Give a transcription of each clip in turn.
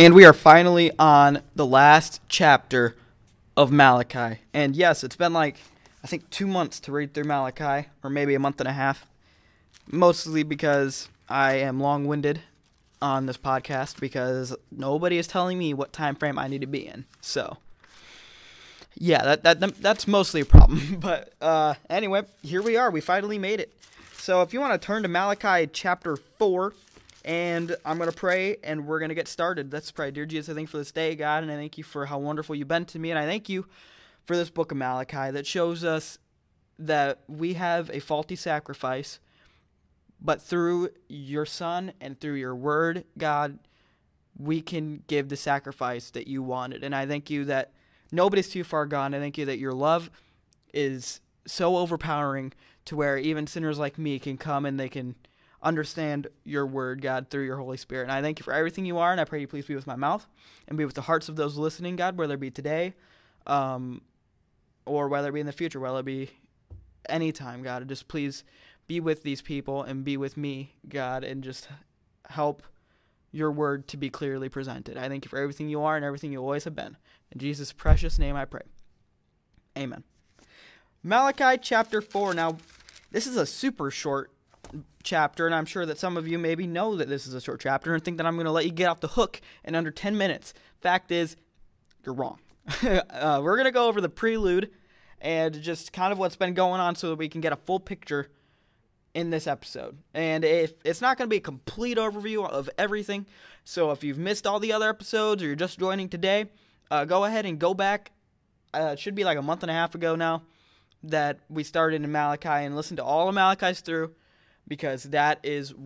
And we are finally on the last chapter of Malachi. And yes, it's been I think 2 months to read through Malachi, or maybe a month and a half. Mostly because I am long-winded on this podcast because nobody is telling me what time frame I need to be in. So, yeah, that's mostly a problem. But anyway, here we are. We finally made it. So if you want to turn to Malachi chapter 4, and I'm going to pray, and we're going to get started. Let's pray. Dear Jesus, I thank you for this day, God, and I thank you for how wonderful you've been to me, and I thank you for this book of Malachi that shows us that we have a faulty sacrifice, but through your Son and through your word, God, we can give the sacrifice that you wanted. And I thank you that nobody's too far gone. I thank you that your love is so overpowering to where even sinners like me can come and they can understand your word, God, through your Holy Spirit. And I thank you for everything you are, and I pray you please be with my mouth and be with the hearts of those listening, God, whether it be today or whether it be in the future, whether it be anytime, God. Just please be with these people and be with me, God, and just help your word to be clearly presented. I thank you for everything you are and everything you always have been. In Jesus' precious name I pray. Amen. Malachi chapter 4. Now, this is a super short chapter, and I'm sure that some of you maybe know that this is a short chapter and think that I'm going to let you get off the hook in under 10 minutes. Fact is, you're wrong. We're going to go over the prelude and just kind of what's been going on so that we can get a full picture in this episode. And if it's not going to be a complete overview of everything, so if you've missed all the other episodes or you're just joining today, go ahead and go back. It should be like a month and a half ago now that we started in Malachi, and listen to all of Malachi's through, because that's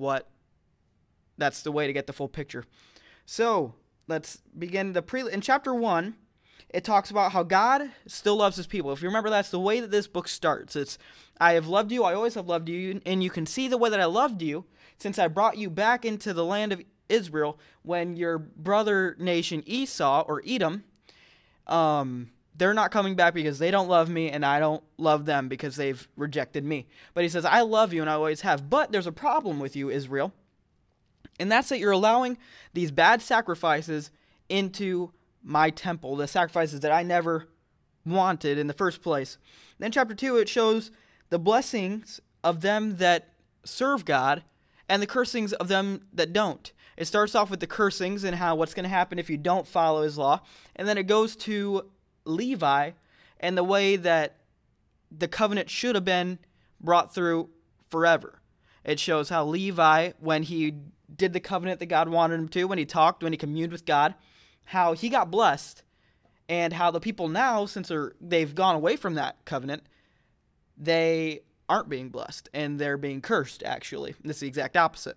the way to get the full picture. So let's begin in chapter 1. It talks about how God still loves his people. If you remember, that's the way that this book starts. It's, I have loved you, I always have loved you, and you can see the way that I loved you since I brought you back into the land of Israel when your brother nation Esau, or Edom, they're not coming back because they don't love me, and I don't love them because they've rejected me. But he says, I love you, and I always have. But there's a problem with you, Israel, and that's that you're allowing these bad sacrifices into my temple, the sacrifices that I never wanted in the first place. Then chapter 2, it shows the blessings of them that serve God and the cursings of them that don't. It starts off with the cursings and how what's going to happen if you don't follow his law, and then it goes to Levi and the way that the covenant should have been brought through forever. It shows how Levi, when he did the covenant that God wanted him to, when he talked, when he communed with God, how he got blessed, and how the people now, since they've gone away from that covenant, they aren't being blessed, and they're being cursed, actually. This is the exact opposite.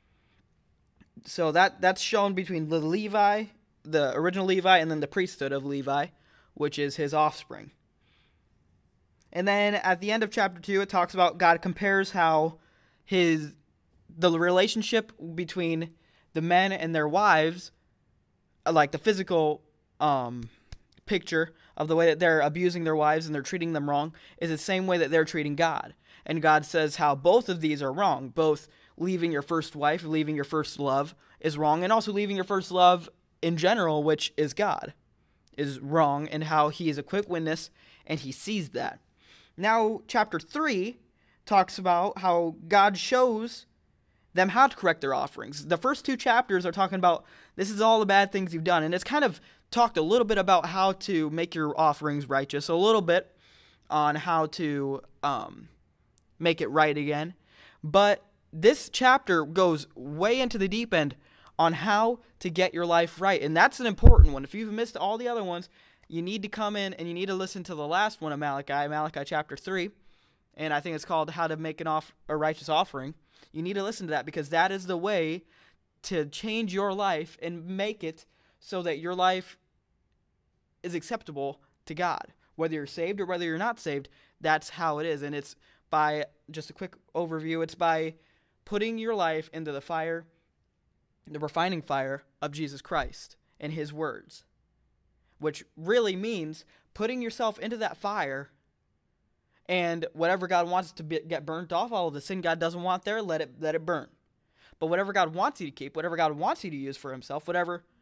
So that's shown between the Levi, the original Levi, and then the priesthood of Levi, which is his offspring. And then at the end of chapter 2, it talks about God compares how the relationship between the men and their wives, like the physical picture of the way that they're abusing their wives and they're treating them wrong, is the same way that they're treating God. And God says how both of these are wrong. Both leaving your first wife, leaving your first love is wrong, and also leaving your first love in general, which is God, is wrong, and how he is a quick witness and he sees that. Now, chapter 3 talks about how God shows them how to correct their offerings. The first 2 chapters are talking about this is all the bad things you've done, and it's kind of talked a little bit about how to make your offerings righteous, a little bit on how to make it right again. But this chapter goes way into the deep end on how to get your life right, and that's an important one. If you've missed all the other ones, you need to come in and you need to listen to the last one of Malachi chapter 3, and I think it's called How to Make a Righteous Offering. You need to listen to that, because that is the way to change your life and make it so that your life is acceptable to God. Whether you're saved or whether you're not saved, that's how it is. And it's by, just a quick overview, it's by putting your life into the fire, the refining fire of Jesus Christ and his words, which really means putting yourself into that fire, and whatever God wants to get burnt off, all of the sin God doesn't want there, let it burn. But whatever God wants you to keep, whatever God wants you to use for himself, whatever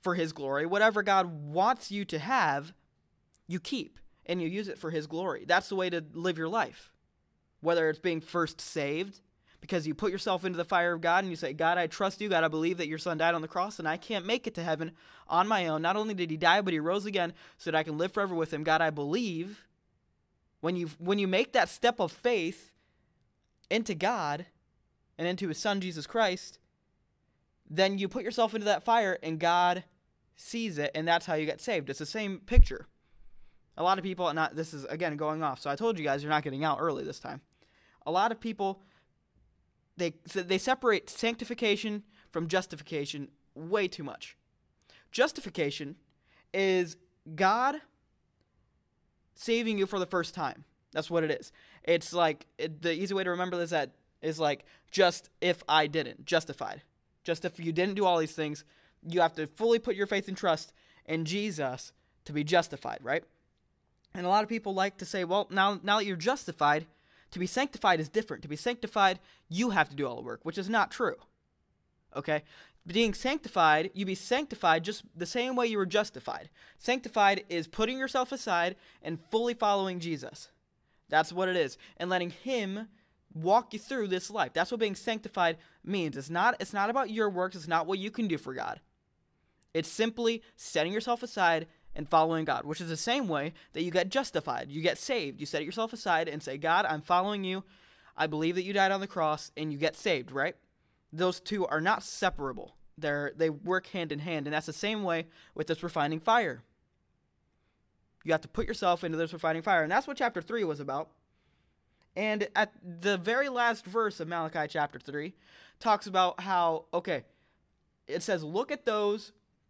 for his glory. Whatever God wants you to have, you keep, and you use it for his glory. That's the way to live your life. Whether it's being first saved, because you put yourself into the fire of God and you say, God, I trust you. God, I believe that your son died on the cross and I can't make it to heaven on my own. Not only did he die, but he rose again so that I can live forever with him. God, I believe. When you make that step of faith into God and into his son, Jesus Christ, then you put yourself into that fire and God sees it, and that's how you get saved. It's the same picture. A lot of people, this is, again, going off. So I told you guys you're not getting out early this time. A lot of people, they separate sanctification from justification way too much. Justification is God saving you for the first time. That's what it is. It's like, the easy way to remember this is like, just if I didn't, justified. Just if you didn't do all these things, you have to fully put your faith and trust in Jesus to be justified, right? And a lot of people like to say, well, now that you're justified, to be sanctified is different. To be sanctified, you have to do all the work, which is not true. Okay? Being sanctified, you be sanctified just the same way you were justified. Sanctified is putting yourself aside and fully following Jesus. That's what it is. And letting him walk you through this life. That's what being sanctified means. It's not about your works. It's not what you can do for God. It's simply setting yourself aside and following God, which is the same way that you get justified. You get saved. You set yourself aside and say, God, I'm following you. I believe that you died on the cross, and you get saved, right? Those two are not separable. They work hand in hand, and that's the same way with this refining fire. You have to put yourself into this refining fire, and that's what chapter 3 was about. And at the very last verse of Malachi chapter 3 talks about how, it says, look at those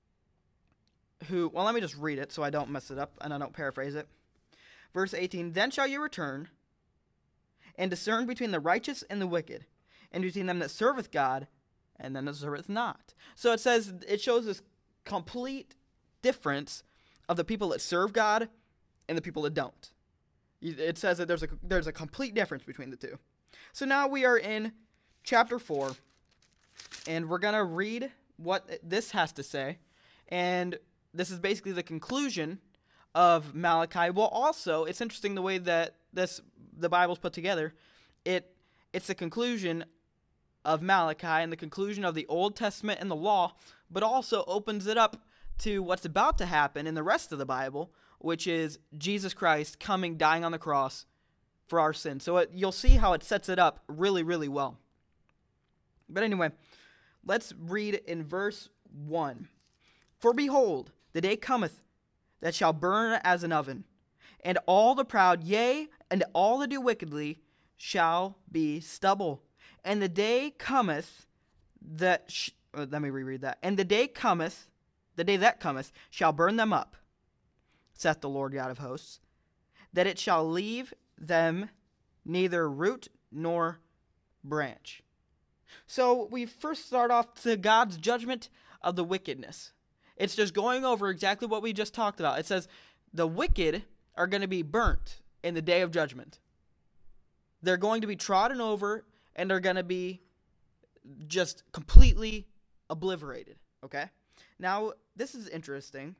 who, well, let me just read it so I don't mess it up and I don't paraphrase it. Verse 18, then shall you return and discern between the righteous and the wicked, and between them that serveth God and them that serveth not. So it shows this complete difference of the people that serve God and the people that don't. It says that there's a complete difference between the two. So now we are in chapter 4, and we're going to read what this has to say, and this is basically the conclusion of Malachi. Well, also, it's interesting the way that the Bible's put together. It's the conclusion of Malachi and the conclusion of the Old Testament and the law, but also opens it up to what's about to happen in the rest of the Bible, which is Jesus Christ coming, dying on the cross for our sins. So you'll see how it sets it up really, really well. But anyway, let's read in verse 1. For behold, the day cometh that shall burn as an oven, and all the proud, yea, and all that do wickedly, shall be stubble. And the day cometh that, let me reread that. And the day that cometh, shall burn them up, saith the Lord God of hosts, that it shall leave them neither root nor branch. So we first start off to God's judgment of the wickedness. It's just going over exactly what we just talked about. It says the wicked are going to be burnt in the day of judgment. They're going to be trodden over, and they're going to be just completely obliterated, okay? Now, this is interesting.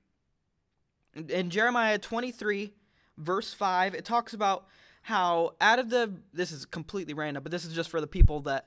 In Jeremiah 23, verse 5, it talks about how this is completely random, but this is just for the people that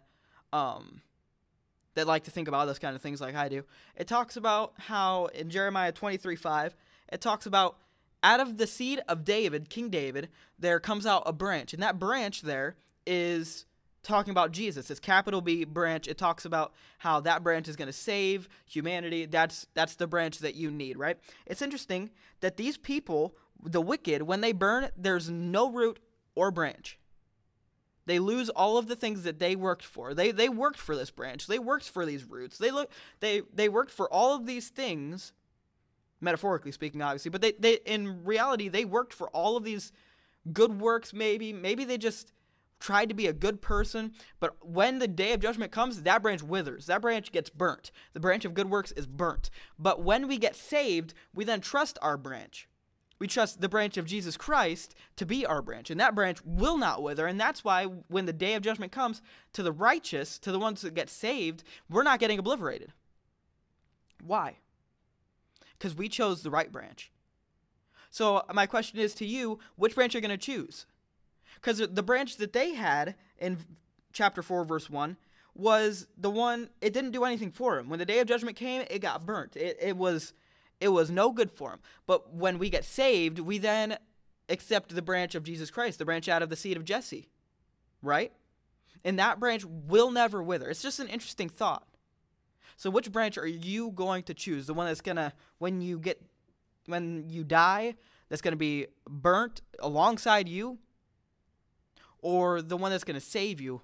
like to think about those kind of things like I do. It talks about how in Jeremiah 23:5, it talks about out of the seed of David, King David, there comes out a branch. And that branch there is talking about Jesus. It's capital B branch. It talks about how that branch is going to save humanity. That's the branch that you need, right? It's interesting that these people, the wicked, when they burn, there's no root or branch. They lose all of the things that they worked for. They worked for this branch. They worked for these roots. They worked for all of these things, metaphorically speaking, obviously. But they in reality, they worked for all of these good works. Maybe they just tried to be a good person. But when the day of judgment comes, that branch withers. That branch gets burnt. The branch of good works is burnt. But when we get saved, we then trust our branch. We trust the branch of Jesus Christ to be our branch, and that branch will not wither, and that's why when the day of judgment comes, to the righteous, to the ones that get saved, we're not getting obliterated. Why? because we chose the right branch. So my question is to you, which branch are you going to choose? Because the branch that they had in chapter 4, verse 1, was the one, it didn't do anything for him. When the day of judgment came, it got burnt. It was no good for him. But when we get saved, we then accept the branch of Jesus Christ, the branch out of the seed of Jesse, right? And that branch will never wither. It's just an interesting thought. So which branch are you going to choose? The one that's going to, when you die, that's going to be burnt alongside you? Or the one that's going to save you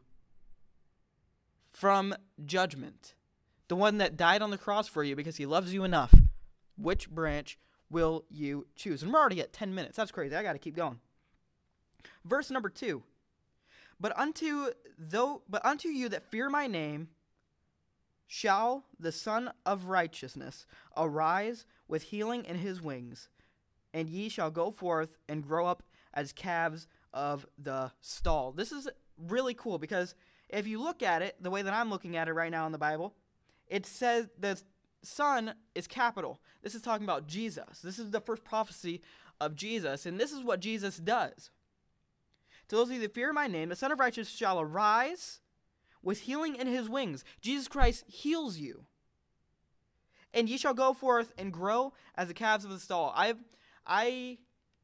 from judgment? The one that died on the cross for you because he loves you enough. Which branch will you choose? And we're already at 10 minutes. That's crazy. I got to keep going. Verse number 2. But unto you that fear my name shall the Son of Righteousness arise with healing in his wings, and ye shall go forth and grow up as calves of the stall. This is really cool because if you look at it the way that I'm looking at it right now in the Bible, it says the Son is capital. This is talking about Jesus. This is the first prophecy of Jesus, and this is what Jesus does. To those of you that fear my name, the Son of Righteousness shall arise with healing in his wings. Jesus Christ heals you. And ye shall go forth and grow as the calves of the stall. I'm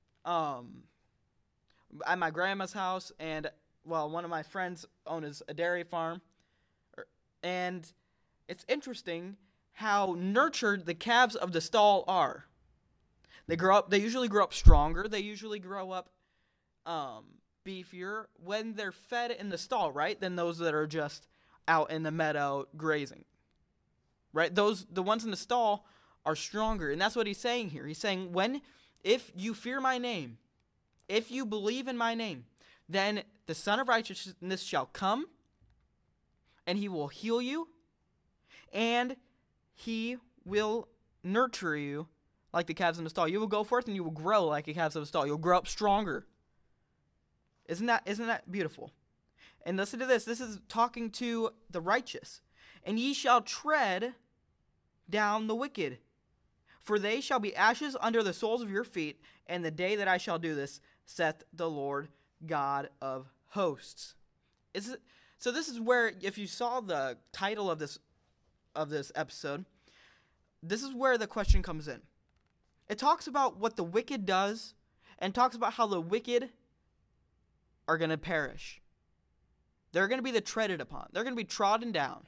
at my grandma's house, and one of my friends owns a dairy farm, and it's interesting how nurtured the calves of the stall are. They usually grow up stronger. They usually grow up beefier when they're fed in the stall, right? Than those that are just out in the meadow grazing, right? The ones in the stall are stronger, and that's what he's saying here. He's saying, if you fear my name, if you believe in my name, then the Son of Righteousness shall come, and he will heal you, and he will nurture you like the calves in the stall. You will go forth and you will grow like the calves of the stall. You'll grow up stronger. Isn't that beautiful? And listen to this. This is talking to the righteous. And ye shall tread down the wicked, for they shall be ashes under the soles of your feet, and the day that I shall do this, saith the Lord God of hosts. So this is where, if you saw the title of this episode, this is where the question comes in. It talks about what the wicked does, and talks about how the wicked are going to perish. They're going to be the treaded upon. They're going to be trodden down.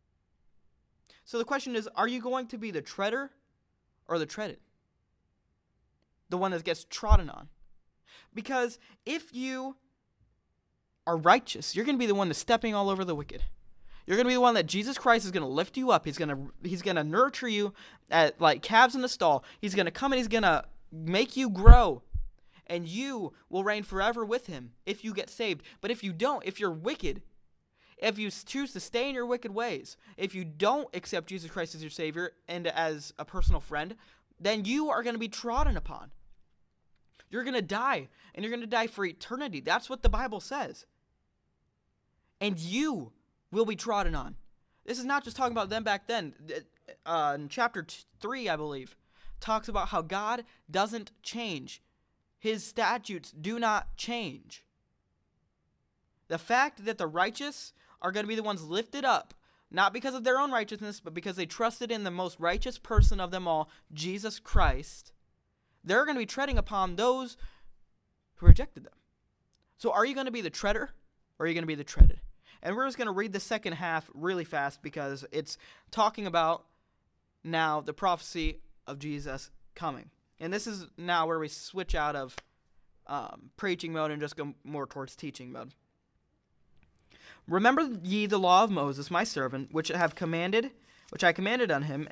So the question is, are you going to be the treader or the treaded? The one that gets trodden on. Because if you are righteous, you're going to be the one that's stepping all over the wicked. You're going to be the one that Jesus Christ is going to lift you up. He's going to nurture you at like calves in the stall. He's going to come and he's going to make you grow. And you will reign forever with him if you get saved. But if you don't, if you're wicked, if you choose to stay in your wicked ways, if you don't accept Jesus Christ as your Savior and as a personal friend, then you are going to be trodden upon. You're going to die, and you're going to die for eternity. That's what the Bible says. And you will be trodden on. This is not just talking about them back then. In chapter 3, I believe, talks about how God doesn't change. His statutes do not change. The fact that the righteous are going to be the ones lifted up, not because of their own righteousness, but because they trusted in the most righteous person of them all, Jesus Christ, they're going to be treading upon those who rejected them. So are you going to be the treader, or are you going to be the treaded? And we're just going to read the second half really fast because it's talking about now the prophecy of Jesus coming. And this is now where we switch out of preaching mode and just go more towards teaching mode. Remember ye the law of Moses, my servant, which I commanded on him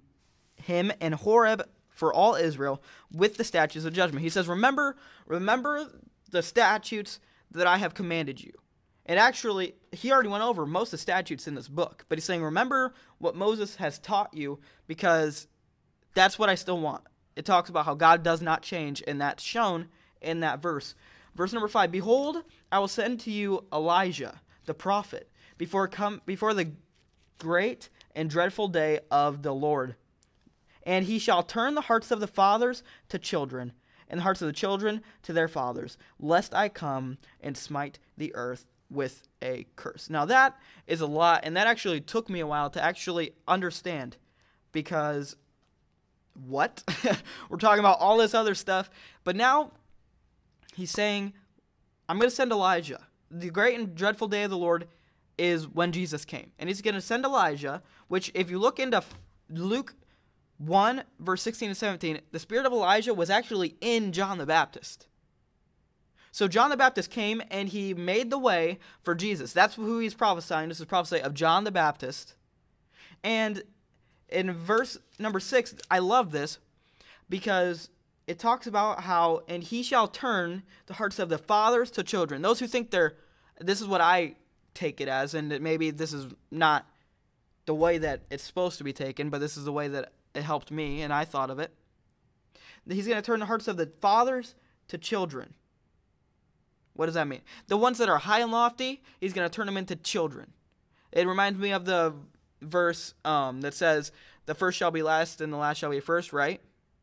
and Horeb for all Israel with the statutes of judgment. He says, remember the statutes that I have commanded you. And actually, he already went over most of the statutes in this book. But he's saying, remember what Moses has taught you, because that's what I still want. It talks about how God does not change, and that's shown in that verse. Verse number 5, behold, I will send to you Elijah, the prophet, before the great and dreadful day of the Lord. And he shall turn the hearts of the fathers to children, and the hearts of the children to their fathers, lest I come and smite the earth with a curse. Now that is a lot, and that actually took me a while to actually understand, because what? We're talking about all this other stuff, but now he's saying, I'm going to send Elijah. The great and dreadful day of the Lord is when Jesus came, and he's going to send Elijah, which if you look into Luke 1, verse 16 and 17, the spirit of Elijah was actually in John the Baptist. So John the Baptist came and he made the way for Jesus. That's who he's prophesying. This is prophecy of John the Baptist. And in verse number 6, I love this because it talks about how, and he shall turn the hearts of the fathers to children. Those who think this is what I take it as, and maybe this is not the way that it's supposed to be taken, but this is the way that it helped me, and I thought of it. He's going to turn the hearts of the fathers to children. What does that mean? The ones that are high and lofty, he's going to turn them into children. It reminds me of the verse that says, the first shall be last and the last shall be first, right?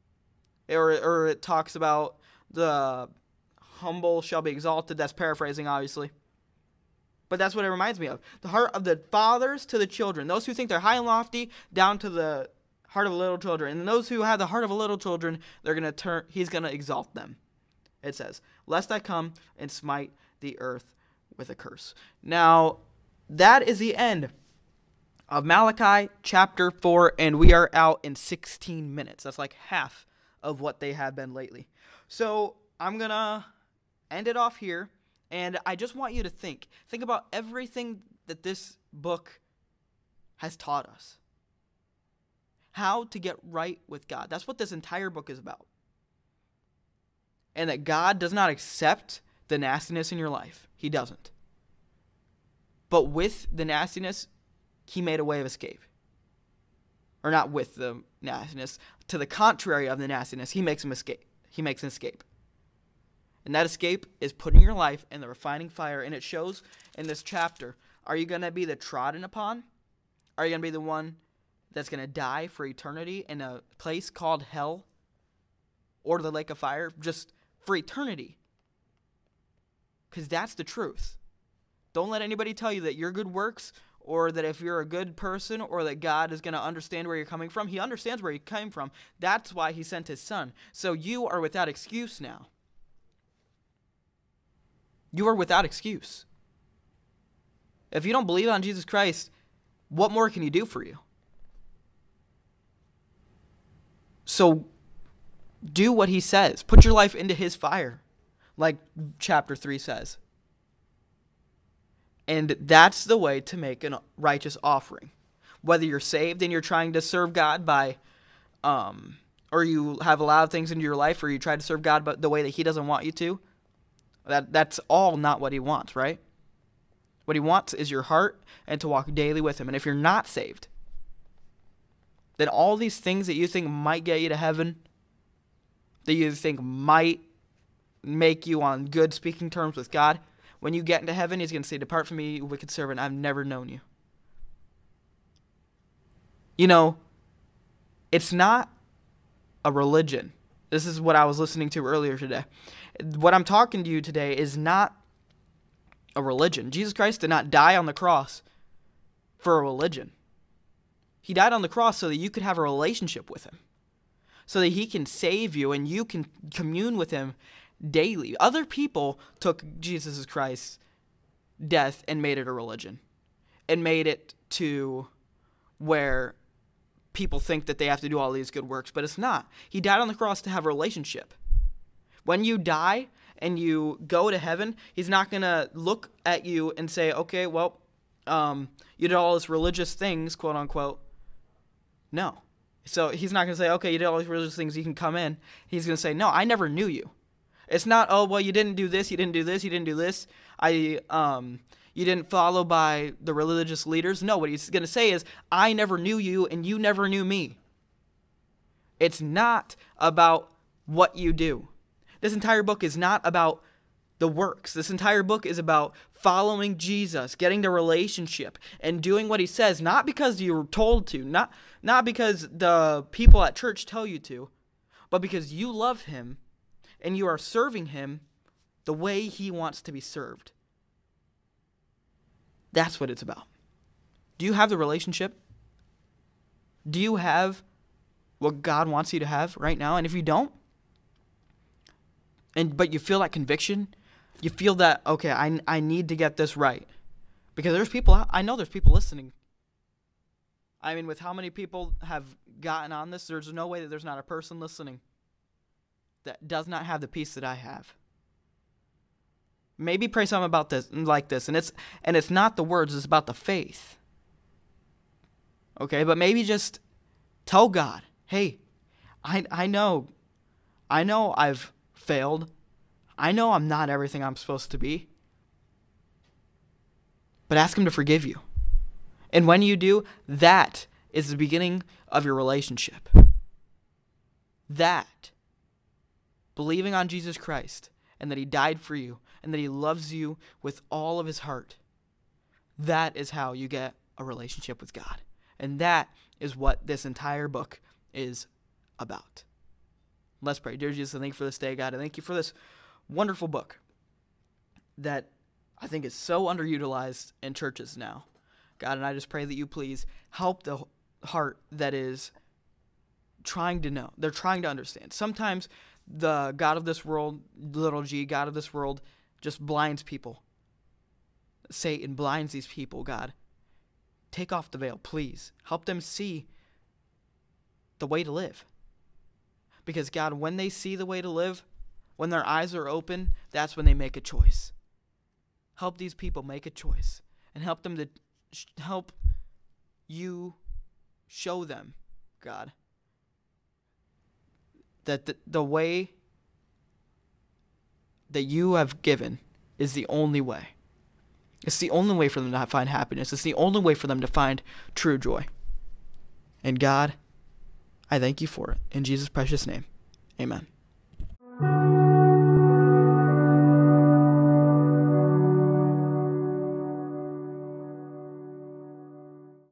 Or it talks about the humble shall be exalted. That's paraphrasing, obviously. But that's what it reminds me of. The heart of the fathers to the children. Those who think they're high and lofty, down to the heart of little children. And those who have the heart of little children, he's going to exalt them. It says, lest I come and smite the earth with a curse. Now, that is the end of Malachi chapter 4, and we are out in 16 minutes. That's like half of what they have been lately. So I'm going to end it off here, and I just want you to think about everything that this book has taught us. How to get right with God. That's what this entire book is about. And that God does not accept the nastiness in your life. He doesn't. But with the nastiness, he made a way of escape. Or not with the nastiness. To the contrary of the nastiness, he makes an escape. He makes an escape. And that escape is putting your life in the refining fire. And it shows in this chapter. Are you going to be the trodden upon? Are you going to be the one that's going to die for eternity in a place called hell? Or the lake of fire? Just for eternity. Because that's the truth. Don't let anybody tell you that your good works, or that if you're a good person, or that God is going to understand where you're coming from. He understands where you came from. That's why he sent his son. So you are without excuse now. You are without excuse. If you don't believe on Jesus Christ, what more can he do for you? So do what he says. Put your life into his fire, like chapter 3 says. And that's the way to make a righteous offering. Whether you're saved and you're trying to serve God by, or you have a lot of things into your life, or you try to serve God but the way that he doesn't want you to, that's all not what he wants, right? What he wants is your heart and to walk daily with him. And if you're not saved, then all these things that you think might get you to heaven, that you think might make you on good speaking terms with God, when you get into heaven, he's going to say, depart from me, you wicked servant, I've never known you. You know, it's not a religion. This is what I was listening to earlier today. What I'm talking to you today is not a religion. Jesus Christ did not die on the cross for a religion. He died on the cross so that you could have a relationship with him, so that he can save you and you can commune with him daily. Other people took Jesus Christ's death and made it a religion, and made it to where people think that they have to do all these good works, but it's not. He died on the cross to have a relationship. When you die and you go to heaven, he's not going to look at you and say, okay, well, you did all these religious things, quote unquote. No. So he's not going to say, okay, you did all these religious things, you can come in. He's going to say, no, I never knew you. It's not, oh, well, you didn't do this, you didn't do this, you didn't do this. You didn't follow by the religious leaders. No, what he's going to say is, I never knew you and you never knew me. It's not about what you do. This entire book is not about the works. This entire book is about following Jesus, getting the relationship, and doing what he says, not because you're told to, not because the people at church tell you to, but because you love him and you are serving him the way he wants to be served. That's what it's about. Do you have the relationship? Do you have what God wants you to have right now? And if you don't, but you feel that conviction, you feel that, okay, I need to get this right. Because I know there's people listening. I mean, with how many people have gotten on this, there's no way that there's not a person listening that does not have the peace that I have. Maybe pray something about this, like this, and it's not the words, it's about the faith. Okay, but maybe just tell God, hey, I know I've failed. I know I'm not everything I'm supposed to be. But ask him to forgive you. And when you do, that is the beginning of your relationship. That, believing on Jesus Christ, and that he died for you, and that he loves you with all of his heart, that is how you get a relationship with God. And that is what this entire book is about. Let's pray. Dear Jesus, I thank you for this day, God. I thank you for this wonderful book that I think is so underutilized in churches now. God, and I just pray that you please help the heart that is trying to know. They're trying to understand. Sometimes the God of this world, little g, God of this world, just blinds people. Satan blinds these people, God. Take off the veil, please. Help them see the way to live. Because, God, when they see the way to live, when their eyes are open, that's when they make a choice. Help these people make a choice. And help them to help you show them, God, that the way that you have given is the only way. It's the only way for them to find happiness. It's the only way for them to find true joy. And God, I thank you for it. In Jesus' precious name, amen.